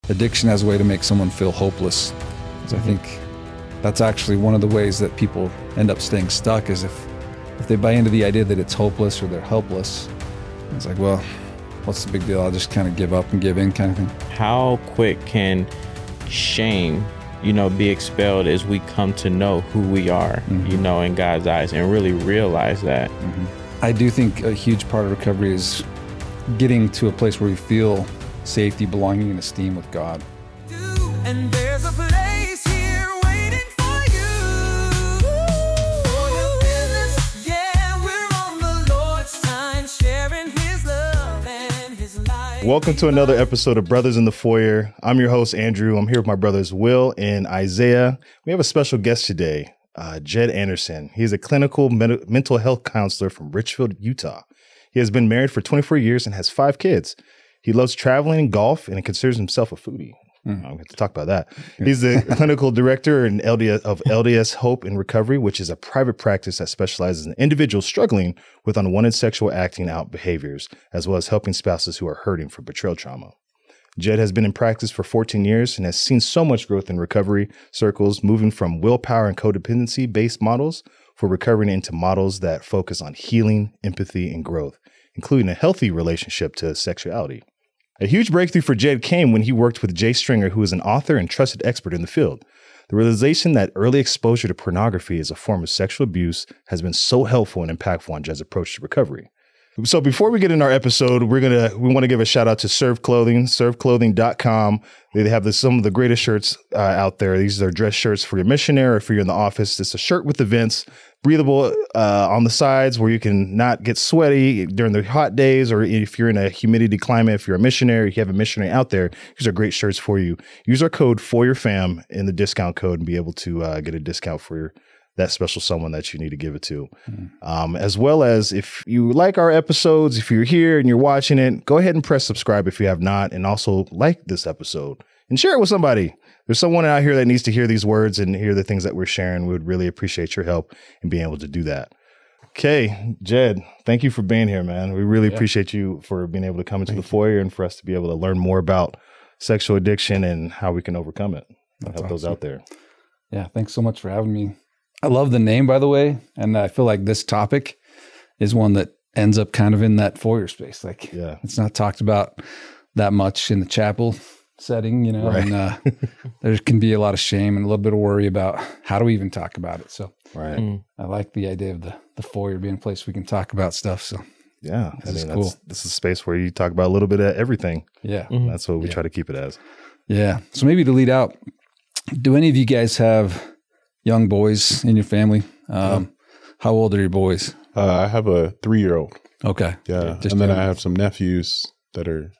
addiction as a way to make someone feel hopeless. So I think that's actually one of the ways that people end up staying stuck, is if they buy into the idea that it's hopeless or they're helpless. It's like, well, what's the big deal? I'll just kind of give up and give in kind of thing. How quick can shame, be expelled as we come to know who we are, in God's eyes, and really realize that? I do think a huge part of recovery is getting to a place where we feel safety, belonging, and esteem with God. And there's a place here waiting for you. For your business, yeah, we're on the Lord's time, sharing His love and His light. Welcome to another episode of Brothers in the Foyer. I'm your host, Andrew. I'm here with my brothers, Will and Isaiah. We have a special guest today, Jed Anderson. He's a clinical mental health counselor from Richfield, Utah. He has been married for 24 years and has 5 kids. He loves traveling and golf and considers himself a foodie. I'm going to talk about that. He's the clinical director of LDS Hope and Recovery, which is a private practice that specializes in individuals struggling with unwanted sexual acting out behaviors, as well as helping spouses who are hurting from betrayal trauma. Jed has been in practice for 14 years and has seen so much growth in recovery circles, moving from willpower and codependency-based models for recovering into models that focus on healing, empathy, and growth, including a healthy relationship to sexuality. A huge breakthrough for Jed came when he worked with Jay Stringer, who is an author and trusted expert in the field. The realization that early exposure to pornography as a form of sexual abuse has been so helpful and impactful in Jed's approach to recovery. So before we get in our episode, we want to give a shout out to Serve Clothing, serveclothing.com. They have some of the greatest shirts out there. These are dress shirts for your missionary or if you're in the office. It's a shirt with the vents, breathable on the sides where you can not get sweaty during the hot days, or if you're in a humidity climate, if you're a missionary, if you have a missionary out there, these are great shirts for you. Use our code FOYERFAM in the discount code and be able to get a discount for that special someone that you need to give it to. As well as if you like our episodes, if you're here and you're watching it, go ahead and press subscribe if you have not, and also like this episode and share it with somebody. There's someone out here that needs to hear these words and hear the things that we're sharing. We would really appreciate your help in being able to do that. Okay, Jed, thank you for being here, man. We really appreciate you for being able to come into the foyer and for us to be able to learn more about sexual addiction and how we can overcome it and help those out there. Yeah, thanks so much for having me. I love the name, by the way, and I feel like this topic is one that ends up kind of in that foyer space. Like, it's not talked about that much in the chapel setting, right. And there can be a lot of shame and a little bit of worry about how do we even talk about it. So I like the idea of the foyer being a place we can talk about stuff. So this is cool. This is a space where you talk about a little bit of everything. Yeah. That's what we try to keep it as. Yeah. So maybe to lead out, do any of you guys have young boys in your family? How old are your boys? I have a 3-year-old. Okay. Yeah. And then I have some nephews that are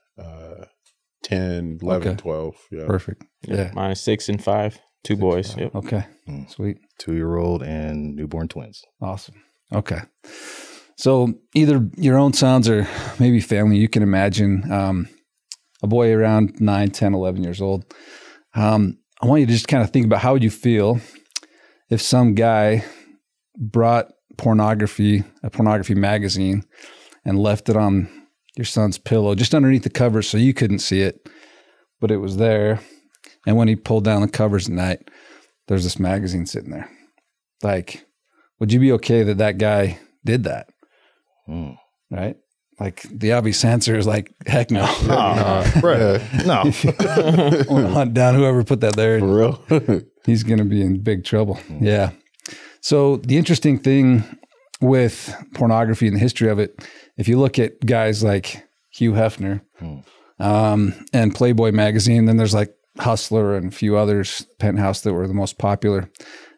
10, 11, 12. Yeah. Perfect. Yeah. Mine is 6 and 5. 2 boys. Yep. Okay. Sweet. 2-year-old and newborn twins. Awesome. Okay. So either your own sons or maybe family, you can imagine a boy around 9, 10, 11 years old. I want you to just kind of think about how would you feel if some guy brought a pornography magazine and left it on your son's pillow, just underneath the covers so you couldn't see it, but it was there. And when he pulled down the covers at night, there's this magazine sitting there. Like, would you be okay that guy did that? Right? Like, the obvious answer is like, heck no. No. I'm gonna hunt down whoever put that there. For real? He's going to be in big trouble. Yeah. So the interesting thing with pornography and the history of it, if you look at guys like Hugh Hefner and Playboy magazine, then there's like Hustler and a few others, Penthouse, that were the most popular.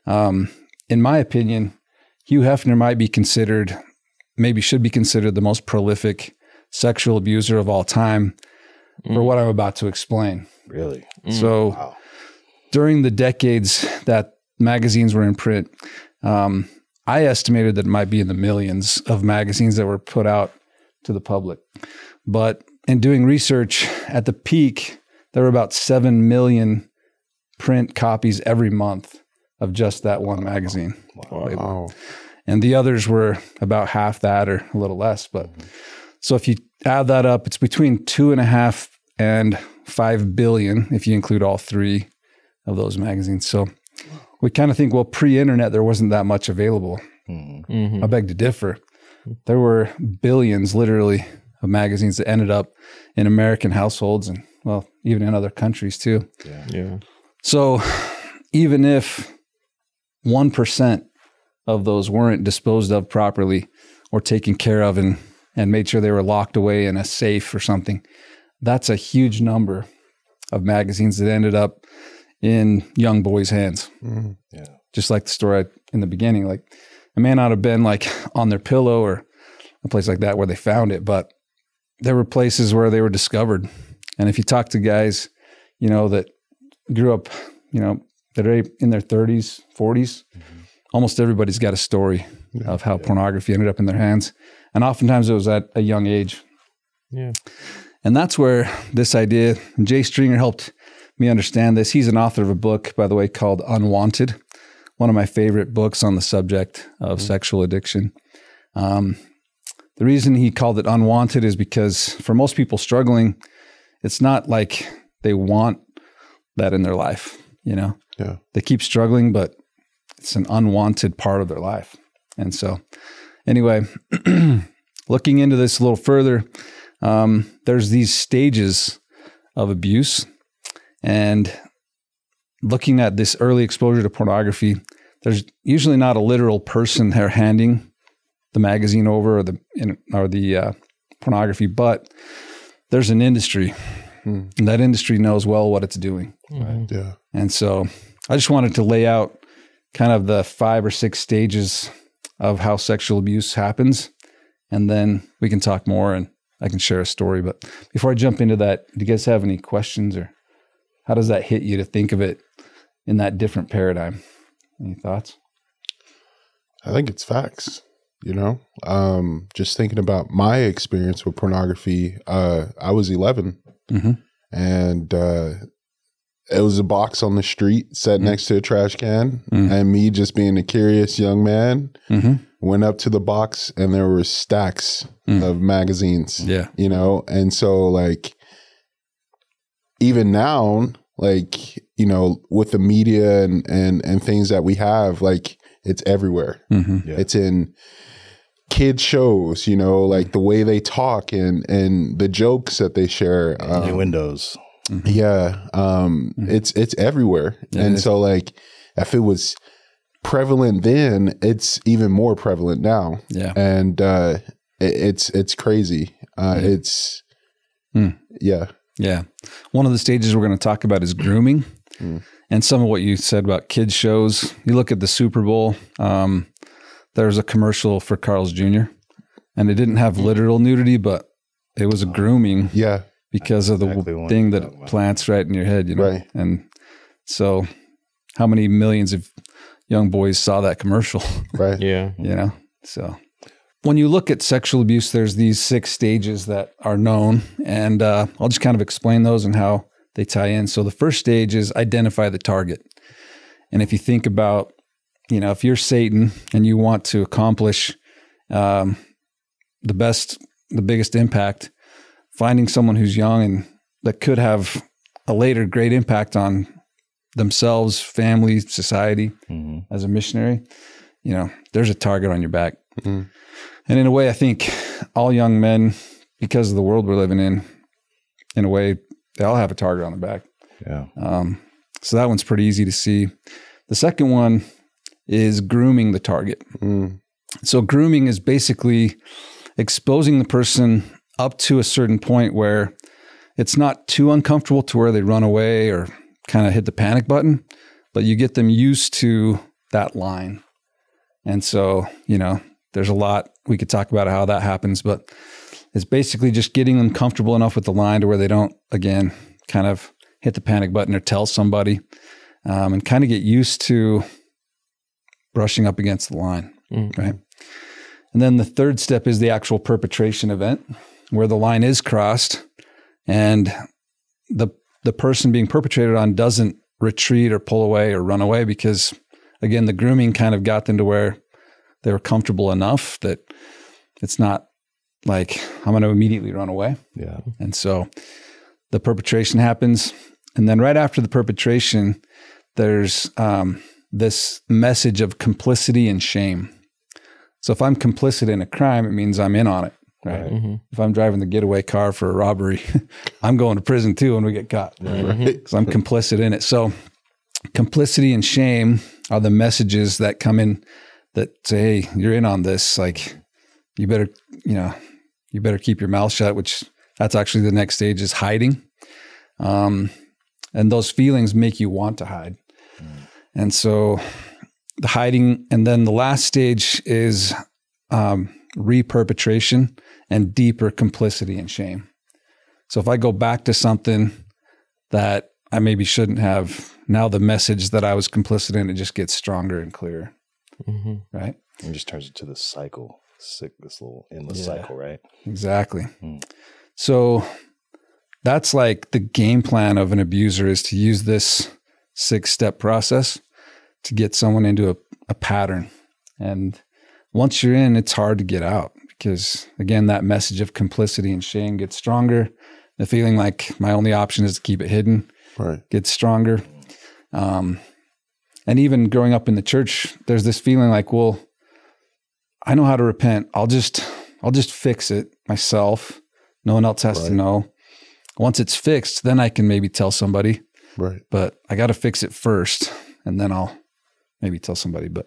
In my opinion, Hugh Hefner should be considered the most prolific sexual abuser of all time for what I'm about to explain. Really? So during the decades that magazines were in print, I estimated that it might be in the millions of magazines that were put out to the public. But in doing research at the peak, there were about 7 million print copies every month of just that one magazine. Wow. And the others were about half that or a little less. But so if you add that up, it's between 2.5 and 5 billion if you include all 3 of those magazines. So we kind of think, well, pre-internet, there wasn't that much available. I beg to differ. There were billions, literally, of magazines that ended up in American households and, well, even in other countries too. Yeah. So even if 1% of those weren't disposed of properly or taken care of and made sure they were locked away in a safe or something, that's a huge number of magazines that ended up in young boys' hands. Yeah. Just like the story in the beginning, like it may not have been like on their pillow or a place like that where they found it, but there were places where they were discovered. And if you talk to guys, you know, that grew up, you know, that are in their 30s, 40s, almost everybody's got a story of how pornography ended up in their hands. And oftentimes it was at a young age. Yeah. And that's where this idea, Jay Stringer helped me understand this. He's an author of a book, by the way, called Unwanted, one of my favorite books on the subject of sexual addiction. The reason he called it unwanted is because for most people struggling, it's not like they want that in their life, you know? Yeah. They keep struggling, but it's an unwanted part of their life. And so anyway, looking into this a little further, there's these stages of abuse, and looking at this early exposure to pornography, there's usually not a literal person they're handing the magazine over or the pornography, but there's an industry, and that industry knows well what it's doing. Yeah. And so I just wanted to lay out kind of the 5 or 6 stages of how sexual abuse happens, and then we can talk more and I can share a story. But before I jump into that, do you guys have any questions, or how does that hit you to think of it in that different paradigm? Any thoughts? I think it's facts, you know, just thinking about my experience with pornography. I was 11 and, it was a box on the street set next to a trash can, and me just being a curious young man went up to the box, and there were stacks of magazines, you know? And so like, even now, like, you know, with the media and things that we have, like it's everywhere. It's in kid shows, you know, like the way they talk and the jokes that they share. New windows. Yeah. It's everywhere. And so like, if it was prevalent then, it's even more prevalent now. Yeah. And, it's crazy. Yeah. One of the stages we're going to talk about is grooming. And some of what you said about kids shows, you look at the Super Bowl, there's a commercial for Carl's Jr. and it didn't have literal nudity, but it was a grooming. Yeah. Because of the thing that it plants right in your head, you know? Right. And so how many millions of young boys saw that commercial? Right. Yeah. You know? So when you look at sexual abuse, there's these 6 stages that are known, and I'll just kind of explain those and how they tie in. So the first stage is identify the target. And if you think about, you know, if you're Satan and you want to accomplish the biggest impact, finding someone who's young and that could have a later great impact on themselves, family, society, as a missionary, you know, there's a target on your back. And in a way, I think all young men, because of the world we're living in a way, they all have a target on their back. Yeah. So that one's pretty easy to see. The second one is grooming the target. So grooming is basically exposing the person up to a certain point where it's not too uncomfortable to where they run away or kind of hit the panic button, but you get them used to that line. And so, you know, there's a lot we could talk about how that happens, but it's basically just getting them comfortable enough with the line to where they don't, again, kind of hit the panic button or tell somebody, and kind of get used to brushing up against the line, right? And then the third step is the actual perpetration event, where the line is crossed and the person being perpetrated on doesn't retreat or pull away or run away, because again, the grooming kind of got them to where they were comfortable enough that it's not like I'm going to immediately run away. Yeah. And so the perpetration happens. And then right after the perpetration, there's this message of complicity and shame. So if I'm complicit in a crime, it means I'm in on it, right? If I'm driving the getaway car for a robbery, I'm going to prison too when we get caught, because I'm complicit in it. So complicity and shame are the messages that come in that say, hey, you're in on this. Like, you better keep your mouth shut, which that's actually the next stage, is hiding. And those feelings make you want to hide. And so the hiding, and then the last stage is reperpetration and deeper complicity and shame. So if I go back to something that I maybe shouldn't have, now the message that I was complicit in, it just gets stronger and clearer. Right? It just turns into this cycle, this little endless cycle, right? Exactly. So that's like the game plan of an abuser, is to use this 6-step process to get someone into a pattern. And once you're in, it's hard to get out, because again, that message of complicity and shame gets stronger. The feeling like my only option is to keep it hidden gets stronger. And even growing up in the church, there's this feeling like, well, I know how to repent. I'll just fix it myself. No one else has to know. Once it's fixed, then I can maybe tell somebody. Right. But I got to fix it first, and then I'll maybe tell somebody. But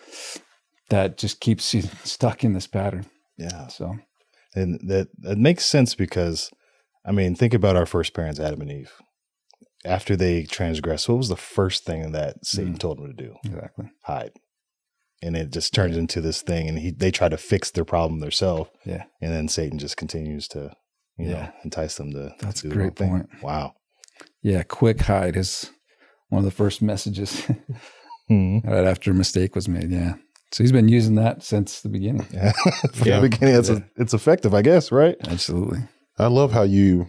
that just keeps you stuck in this pattern. Yeah. So, and that makes sense, because, I mean, think about our first parents, Adam and Eve. After they transgressed, what was the first thing that Satan told them to do? exactly. Hide. And it just turns into this thing, and they try to fix their problem themselves. Yeah. And then Satan just continues to, you know, entice them to That's do a the wrong great thing. point. Wow. Yeah. Quick hide is one of the first messages right after a mistake was made. Yeah. So he's been using that since the beginning. Yeah. From the beginning, it's effective, I guess, right? Absolutely. I love how you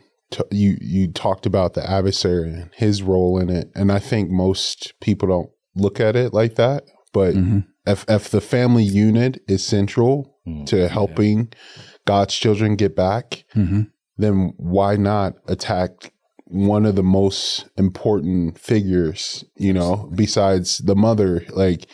talked about the adversary and his role in it, and I think most people don't look at it like that. But if the family unit is central to helping God's children get back, then why not attack one of the most important figures, you know, besides the mother, like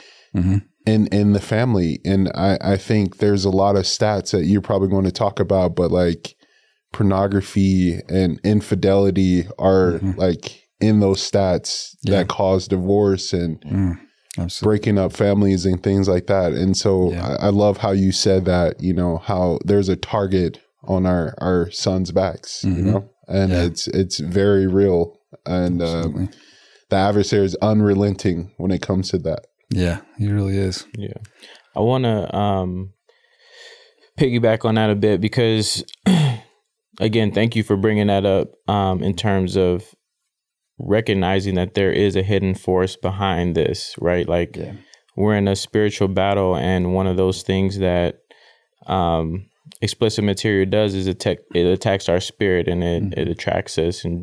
in the family? And I think there's a lot of stats that you're probably going to talk about, but like pornography and infidelity are like in those stats that cause divorce and breaking up families and things like that. And so I love how you said that, you know, how there's a target on our sons' backs, you know, and it's very real. And the adversary is unrelenting when it comes to that. Yeah, he really is. Yeah. I want to piggyback on that a bit, because again, thank you for bringing that up in terms of recognizing that there is a hidden force behind this, right? Like we're in a spiritual battle, and one of those things that explicit material does is it attacks our spirit, and it attracts us and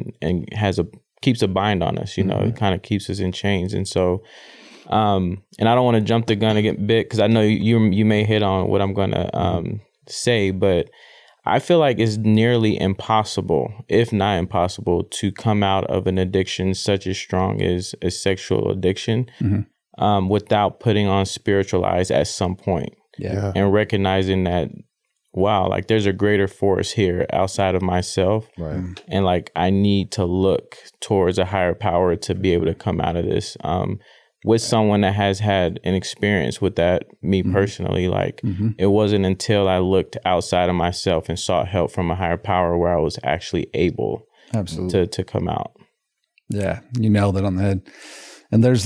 keeps a bind on us, you know, it kind of keeps us in chains. And so, and I don't want to jump the gun a bit, because I know you may hit on what I'm going to say, but I feel like it's nearly impossible, if not impossible, to come out of an addiction such as strong as a sexual addiction without putting on spiritual eyes at some point. Yeah. And recognizing that, wow, like there's a greater force here outside of myself. Right. And like I need to look towards a higher power to be able to come out of this. With someone that has had an experience with that, me personally, like it wasn't until I looked outside of myself and sought help from a higher power where I was actually able to come out. Yeah, you nailed it on the head. And there's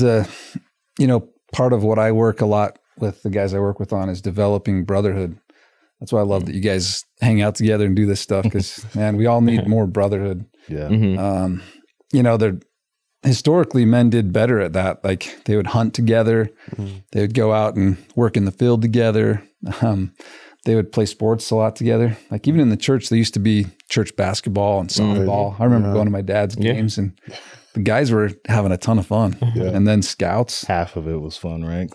part of what I work a lot with the guys I work with on is developing brotherhood. That's why I love that you guys hang out together and do this stuff, because man, we all need more brotherhood. Yeah. They're historically, men did better at that. Like they would hunt together, they would go out and work in the field together. They would play sports a lot together. Like even in the church, there used to be church basketball and softball. I remember going to my dad's games, and the guys were having a ton of fun. And then scouts. Half of it was fun, right?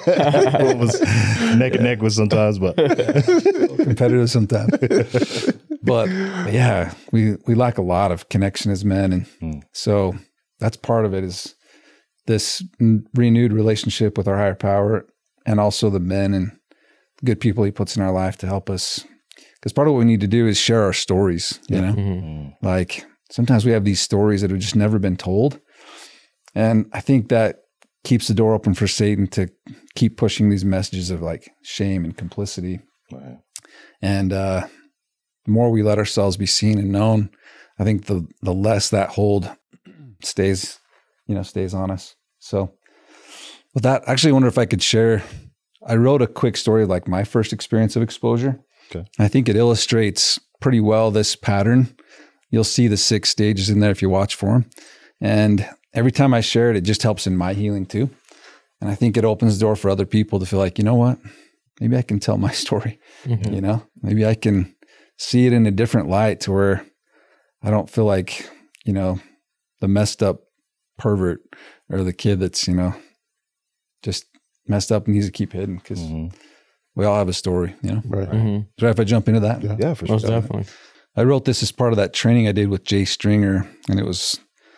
It was neck and neck with sometimes, but Competitive sometimes. But yeah, we lack a lot of connection as men. And so that's part of it, is this renewed relationship with our higher power, and also the men and good people he puts in our life to help us. Because part of what we need to do is share our stories, you know, like sometimes we have these stories that have just never been told. And I think that keeps the door open for Satan to keep pushing these messages of like shame and complicity. Right. And the more we let ourselves be seen and known, I think the less that hold stays on us. So with that, I actually wonder if I could share, I wrote a quick story of like my first experience of exposure. Okay. I think it illustrates pretty well this pattern. You'll see the 6 stages in there if you watch for them. And every time I share it, it just helps in my healing too. And I think it opens the door for other people to feel like, you know what, maybe I can tell my story, you know, maybe I can see it in a different light to where I don't feel like, you know, the messed up pervert or the kid that's, you know, just messed up and needs to keep hidden, because we all have a story, you know. Right. Is it right if I jump into that? Yeah, for sure. Most definitely. I wrote this as part of that training I did with Jay Stringer, and it was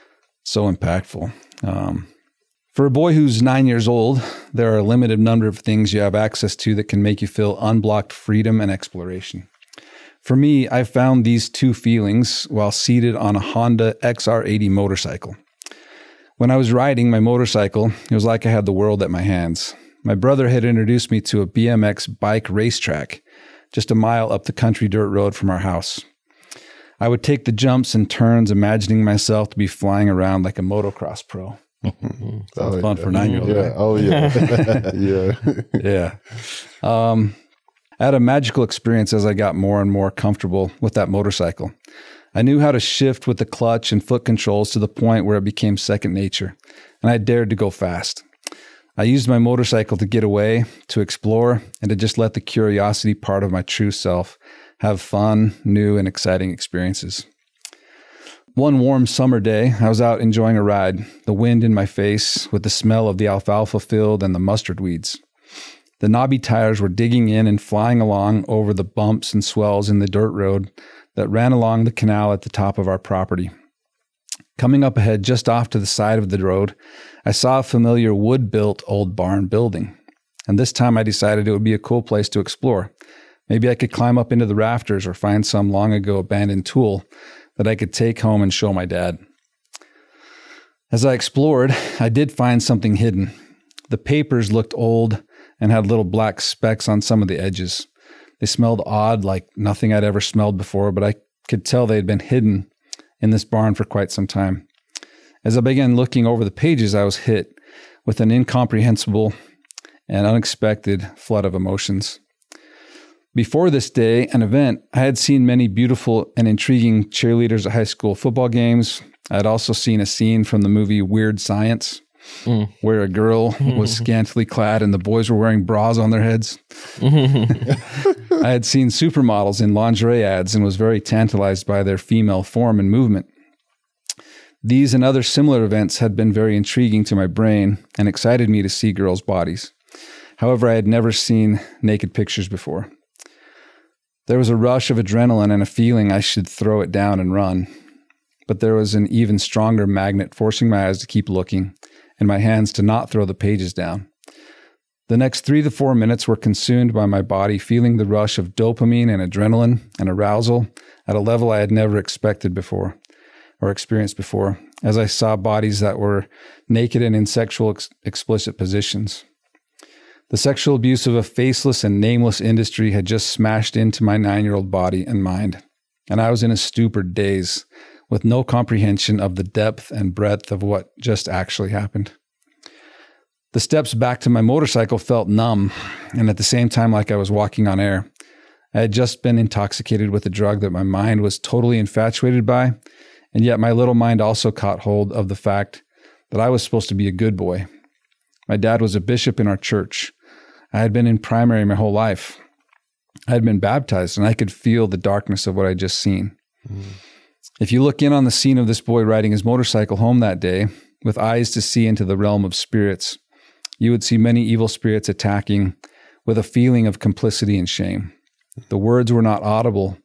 so impactful. For a boy who's 9 years old, there are a limited number of things you have access to that can make you feel unblocked freedom and exploration. For me, I found these 2 feelings while seated on a Honda XR80 motorcycle. When I was riding my motorcycle, it was like I had the world at my hands. My brother had introduced me to a BMX bike racetrack just a mile up the country dirt road from our house. I would take the jumps and turns, imagining myself to be flying around like a motocross pro. Sounds fun for a 9-year-old. Yeah. Right? Oh yeah. Yeah. Yeah. I had a magical experience as I got more and more comfortable with that motorcycle. I knew how to shift with the clutch and foot controls to the point where it became second nature, and I dared to go fast. I used my motorcycle to get away, to explore, and to just let the curiosity part of my true self have fun, new, and exciting experiences. One warm summer day, I was out enjoying a ride, the wind in my face with the smell of the alfalfa field and the mustard weeds. The knobby tires were digging in and flying along over the bumps and swells in the dirt road that ran along the canal at the top of our property. Coming up ahead, just off to the side of the road, I saw a familiar wood-built old barn building. And this time I decided it would be a cool place to explore. Maybe I could climb up into the rafters or find some long ago abandoned tool that I could take home and show my dad. As I explored, I did find something hidden. The papers looked old and had little black specks on some of the edges. They smelled odd, like nothing I'd ever smelled before, but I could tell they had been hidden in this barn for quite some time. As I began looking over the pages, I was hit with an incomprehensible and unexpected flood of emotions. Before this day and event, I had seen many beautiful and intriguing cheerleaders at high school football games. I had also seen a scene from the movie Weird Science, where a girl was scantily clad and the boys were wearing bras on their heads. I had seen supermodels in lingerie ads and was very tantalized by their female form and movement. These and other similar events had been very intriguing to my brain and excited me to see girls' bodies. However, I had never seen naked pictures before. There was a rush of adrenaline and a feeling I should throw it down and run. But there was an even stronger magnet forcing my eyes to keep looking and my hands to not throw the pages down. The next 3 to 4 minutes were consumed by my body feeling the rush of dopamine and adrenaline and arousal at a level I had never expected before or experienced before, as I saw bodies that were naked and in sexual explicit positions. The sexual abuse of a faceless and nameless industry had just smashed into my 9-year-old body and mind, and I was in a stupid daze with no comprehension of the depth and breadth of what just actually happened. The steps back to my motorcycle felt numb, and at the same time like I was walking on air. I had just been intoxicated with a drug that my mind was totally infatuated by, and yet my little mind also caught hold of the fact that I was supposed to be a good boy. My dad was a bishop in our church. I had been in primary my whole life. I had been baptized, and I could feel the darkness of what I'd just seen. If you look in on the scene of this boy riding his motorcycle home that day, with eyes to see into the realm of spirits, you would see many evil spirits attacking with a feeling of complicity and shame. The words were not audible,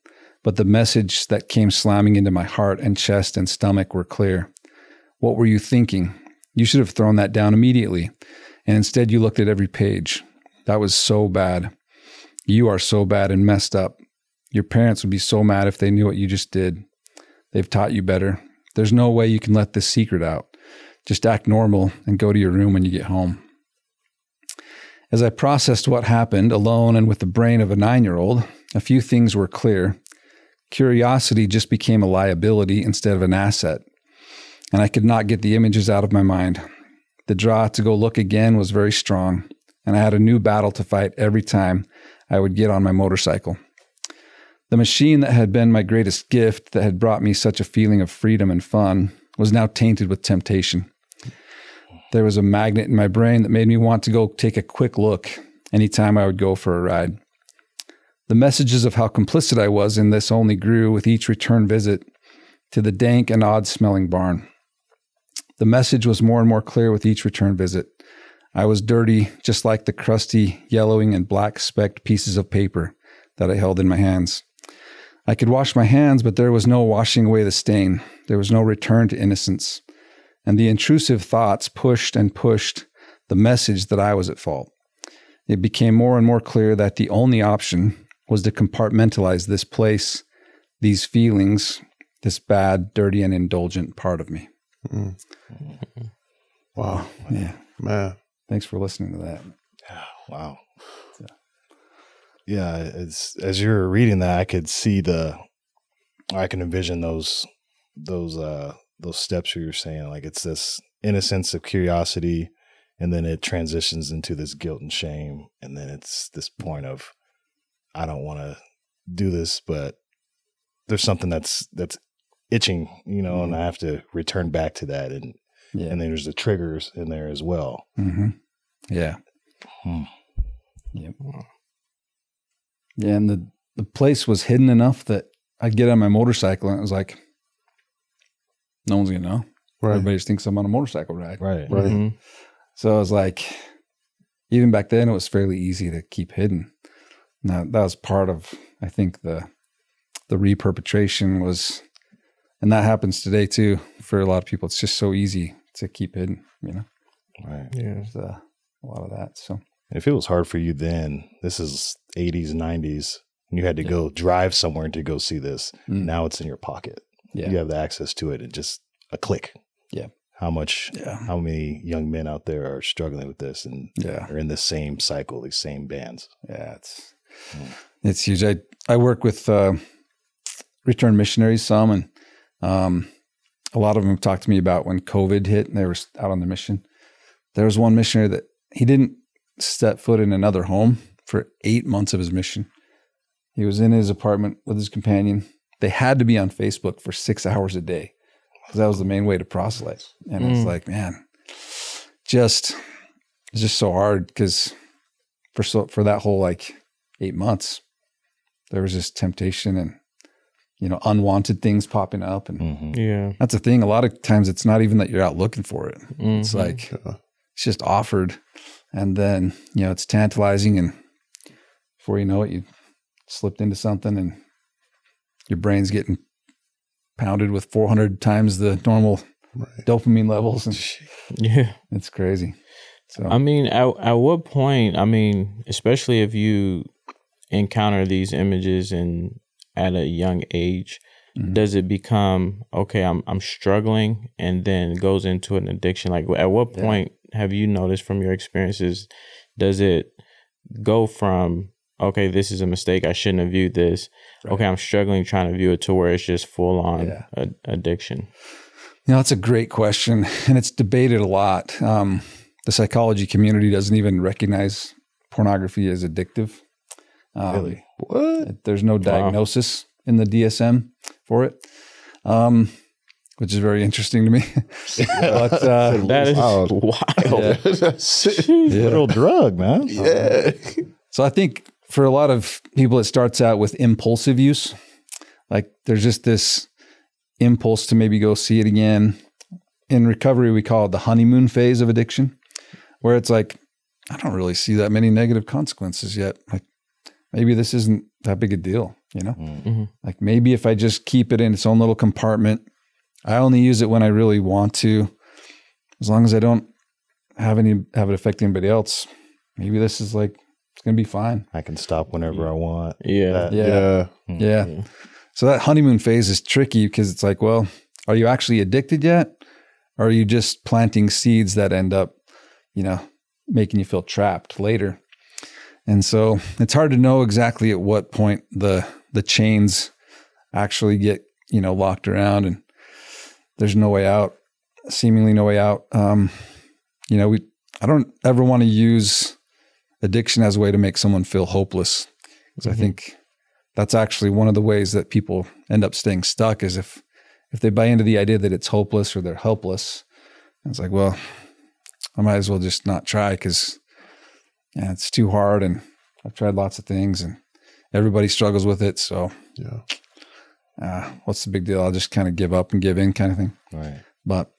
but the message that came slamming into my heart and chest and stomach were clear. What were you thinking? You should have thrown that down immediately. And instead you looked at every page. That was so bad. You are so bad and messed up. Your parents would be so mad if they knew what you just did. They've taught you better. There's no way you can let this secret out. Just act normal and go to your room when you get home. As I processed what happened, alone and with the brain of a 9-year-old, a few things were clear. Curiosity just became a liability instead of an asset, and I could not get the images out of my mind. The draw to go look again was very strong, and I had a new battle to fight every time I would get on my motorcycle. The machine that had been my greatest gift, that had brought me such a feeling of freedom and fun, was now tainted with temptation. There was a magnet in my brain that made me want to go take a quick look anytime I would go for a ride. The messages of how complicit I was in this only grew with each return visit to the dank and odd-smelling barn. The message was more and more clear with each return visit. I was dirty, just like the crusty, yellowing, and black-specked pieces of paper that I held in my hands. I could wash my hands, but there was no washing away the stain. There was no return to innocence. And the intrusive thoughts pushed and pushed the message that I was at fault. It became more and more clear that the only option was to compartmentalize this place, these feelings, this bad, dirty, and indulgent part of me. Mm. Wow. Yeah. Man. Thanks for listening to that. Wow. Yeah, as you were reading that, I could see I can envision those steps you were saying. Like, it's this innocence of curiosity, and then it transitions into this guilt and shame, and then it's this point of, I don't want to do this, but there's something that's itching, and I have to return back to that, and then there's the triggers in there as well. Mm-hmm. Yeah. Yep. Yeah, and the place was hidden enough that I'd get on my motorcycle and it was like, no one's going to know. Right. Everybody just thinks I'm on a motorcycle ride. Right. Right. Mhm. So I was like, even back then it was fairly easy to keep hidden. Now, that was part of, I think, the reperpetration was, and that happens today too, for a lot of people. It's just so easy to keep hidden, Right. Yeah. There's a lot of that. So If it was hard for you then, this is 80s, 90s, and you had to go drive somewhere to go see this. Now it's in your pocket. yeah, You have the access to it in just a click. Yeah. How many young men out there are struggling with this and yeah, are in the same cycle, these same bands? yeah. It's huge. I work with return missionaries some, and a lot of them talked to me about when COVID hit and they were out on the mission. There was one missionary that he didn't step foot in another home for 8 months of his mission. He was in his apartment with his companion. They had to be on Facebook for 6 hours a day because that was the main way to proselyte. And it's like, man, it's just so hard because for that whole 8 months, there was just temptation and, unwanted things popping up. And Yeah. that's the thing. A lot of times it's not even that you're out looking for it. It's Mhm. like, it's just offered. And then, it's tantalizing. And before you know it, you slipped into something and your brain's getting pounded with 400 times the normal dopamine levels. And Yeah. it's crazy. So, I mean, at what point, especially if you encounter these images and at a young age, does it become, okay, I'm struggling, and then goes into an addiction? Like, at what point have you noticed from your experiences, does it go from, okay, this is a mistake, I shouldn't have viewed this, okay, I'm struggling trying to view it, to where it's just full on addiction? that's a great question. And it's debated a lot. The psychology community doesn't even recognize pornography as addictive. Really? What? There's no diagnosis in the DSM for it, which is very interesting to me. But That is Wild. wild. That's Little drug, man. yeah. so I think for a lot of people, it starts out with impulsive use. Like there's just this impulse to maybe go see it again. In recovery, we call it the honeymoon phase of addiction, where it's like, I don't really see that many negative consequences yet. Like maybe this isn't that big a deal. you know? Mm-hmm. Like maybe if I just keep it in its own little compartment, I only use it when I really want to, as long as I don't have it affect anybody else, maybe this is like, it's going to be fine. I can stop whenever I want. Yeah. Yeah. Yeah. So that honeymoon phase is tricky because it's like, well, are you actually addicted yet? Or are you just planting seeds that end up, you know, making you feel trapped later? And so it's hard to know exactly at what point the chains actually get, you know, locked around and there's no way out, seemingly no way out. You know, I don't ever want to use addiction as a way to make someone feel hopeless. Because I think that's actually one of the ways that people end up staying stuck is if they buy into the idea that it's hopeless or they're helpless. And it's like, well, I might as well just not try because it's too hard. And I've tried lots of things and everybody struggles with it. So what's the big deal? I'll just kind of give up and give in kind of thing. Right. But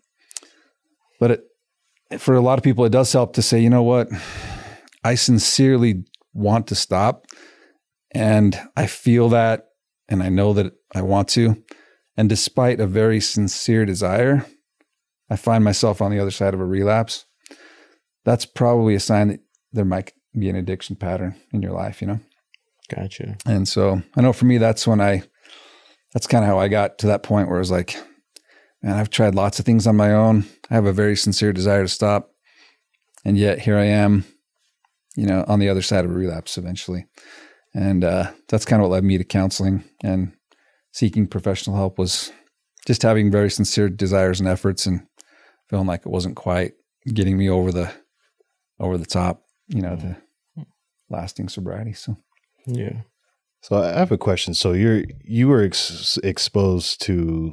for a lot of people, it does help to say, you know what? I sincerely want to stop and I feel that and I know that I want to. And despite a very sincere desire, I find myself on the other side of a relapse. That's probably a sign that there might be an addiction pattern in your life, you know? Gotcha. And so I know for me, that's kind of how I got to that point where I was like, man, I've tried lots of things on my own. I have a very sincere desire to stop. And yet here I am, you know, on the other side of a relapse eventually. And that's kind of what led me to counseling and seeking professional help, was just having very sincere desires and efforts and feeling like it wasn't quite getting me over the top, you know, to lasting sobriety. So, yeah. So I have a question. So you were exposed to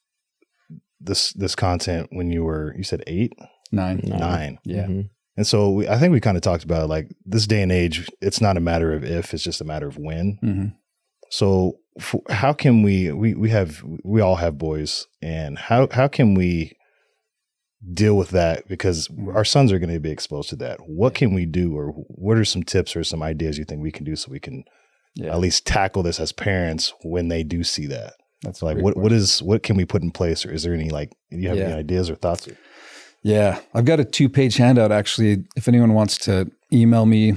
this content when you said 8? 9. 9. Yeah. Mm-hmm. And so I think we kind of talked about like this day and age, it's not a matter of if, it's just a matter of when. Mm-hmm. So how can we all have boys, and how can we deal with that? Because our sons are going to be exposed to that. What can we do, or what are some tips or some ideas you think we can do so we can at least tackle this as parents when they do see that? That's like, what can we put in place, or is there any, like, do you have any ideas or thoughts? Yeah, I've got a 2-page handout actually. If anyone wants to email me,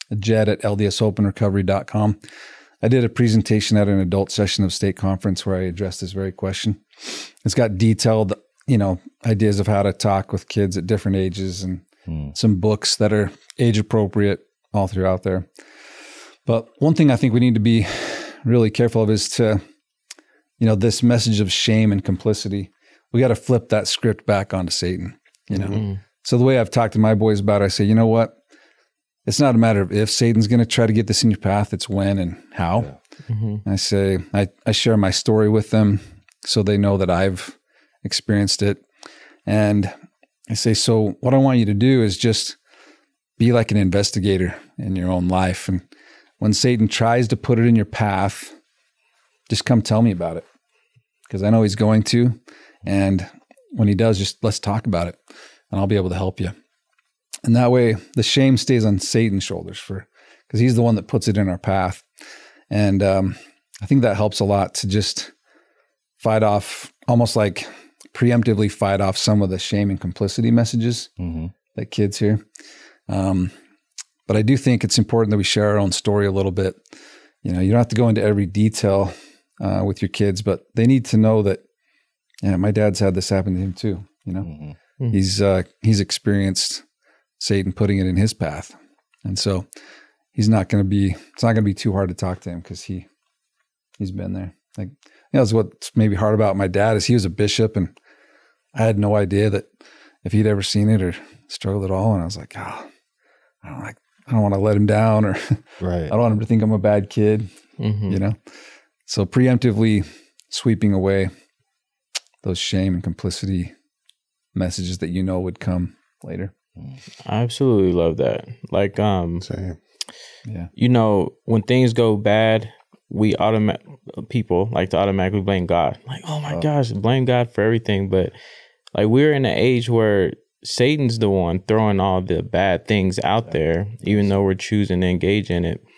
jed@ldsopenrecovery.com. I did a presentation at an adult session of state conference where I addressed this very question. It's got detailed, you know, ideas of how to talk with kids at different ages and some books that are age appropriate all throughout there. But one thing I think we need to be really careful of is to, you know, this message of shame and complicity. We got to flip that script back onto Satan, you know? So the way I've talked to my boys about it, I say, you know what? It's not a matter of if Satan's going to try to get this in your path, it's when and how. Yeah. Mm-hmm. I say, I share my story with them so they know that I've experienced it. And I say, so what I want you to do is just be like an investigator in your own life. And when Satan tries to put it in your path, just come tell me about it, because I know he's going to. And when he does, just let's talk about it and I'll be able to help you. And that way the shame stays on Satan's shoulders because he's the one that puts it in our path. And I think that helps a lot to just fight off, almost like preemptively fight off some of the shame and complicity messages that kids hear. But I do think it's important that we share our own story a little bit. You know, you don't have to go into every detail with your kids, but they need to know that, my dad's had this happen to him too. You know, he's experienced Satan putting it in his path. And so it's not going to be too hard to talk to him because he's been there. Like, that's what's maybe hard about my dad is he was a bishop and I had no idea that if he'd ever seen it or struggled at all. And I was like, I don't want to let him down, or right. I don't want him to think I'm a bad kid, you know? So preemptively sweeping away those shame and complicity messages that would come later. I absolutely love that. Like, Same. Yeah. You know, when things go bad, people like to automatically blame God. Like, oh my gosh, blame God for everything. But like, we're in an age where Satan's the one throwing all the bad things out there, even though we're choosing to engage in it.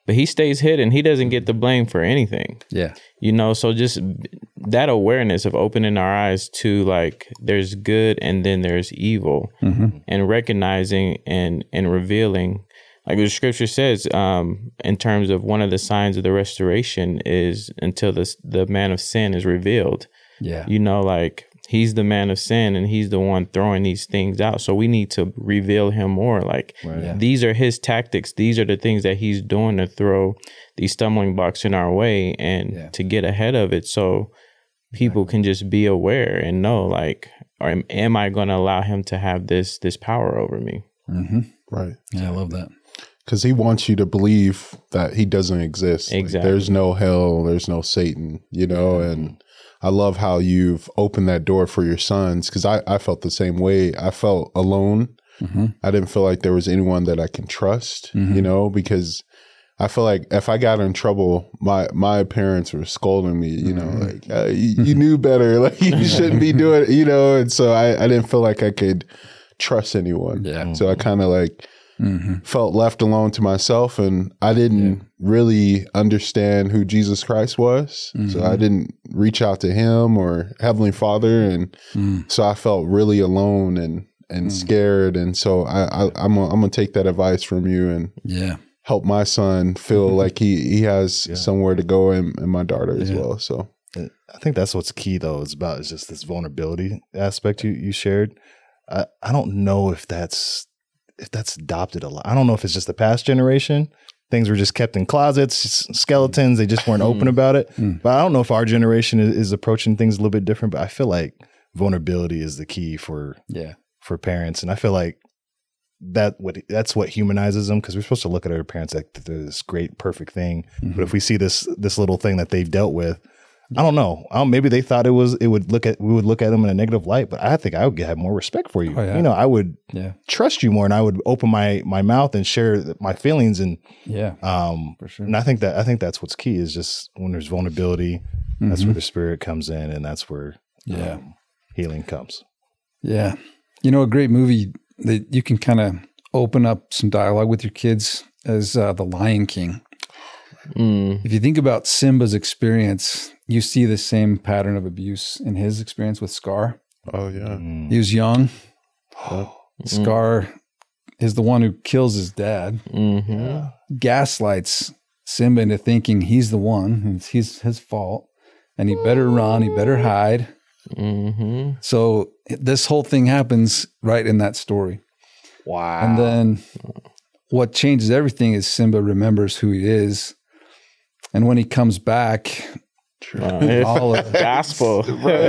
but he stays hidden. He doesn't get the blame for anything. Yeah. You know, so just that awareness of opening our eyes to like there's good and then there's evil, and recognizing and revealing, like the scripture says, in terms of one of the signs of the restoration is until the man of sin is revealed. Yeah. You know, like he's the man of sin and he's the one throwing these things out. So we need to reveal him more. Like these are his tactics. These are the things that he's doing to throw these stumbling blocks in our way and to get ahead of it. So people can just be aware and know, like, or am I going to allow him to have this power over me? Right. Yeah, I love that. Because he wants you to believe that he doesn't exist. Like, Exactly. there's no hell, there's no Satan, you know, and I love how you've opened that door for your sons, because I felt the same way. I felt alone. I didn't feel like there was anyone that I can trust, you know, because I feel like if I got in trouble, my parents were scolding me, you know, like, you knew better, like you shouldn't be doing it, you know, and so I didn't feel like I could trust anyone. Yeah. So I kind of like felt left alone to myself, and I didn't really understand who Jesus Christ was. So I didn't reach out to him or Heavenly Father, and so I felt really alone and scared. And so I'm gonna take that advice from you and help my son feel like he has somewhere to go, and my daughter as well. So I think that's what's key though, is just this vulnerability aspect you shared. I don't know if that's adopted a lot. I don't know if it's just the past generation. Things were just kept in closets, skeletons. They just weren't open about it. But I don't know if our generation is approaching things a little bit different. But I feel like vulnerability is the key for parents. And I feel like that's what humanizes them, because we're supposed to look at our parents like they're this great, perfect thing. But if we see this little thing that they've dealt with, I don't know. Maybe they thought we would look at them in a negative light, but I think I would have more respect for you. Oh, yeah. You know, I would trust you more, and I would open my mouth and share my feelings. And for sure. and I think that's what's key, is just when there's vulnerability, that's where the Spirit comes in, and that's where healing comes. Yeah. You know, a great movie that you can kind of open up some dialogue with your kids is The Lion King. If you think about Simba's experience, you see the same pattern of abuse in his experience with Scar. oh yeah, He was young. Scar is the one who kills his dad, gaslights Simba into thinking he's the one, he's his fault, and he better run, he better hide. So this whole thing happens right in that story. Wow. And then what changes everything is Simba remembers who he is. And when he comes back, all of Gospel.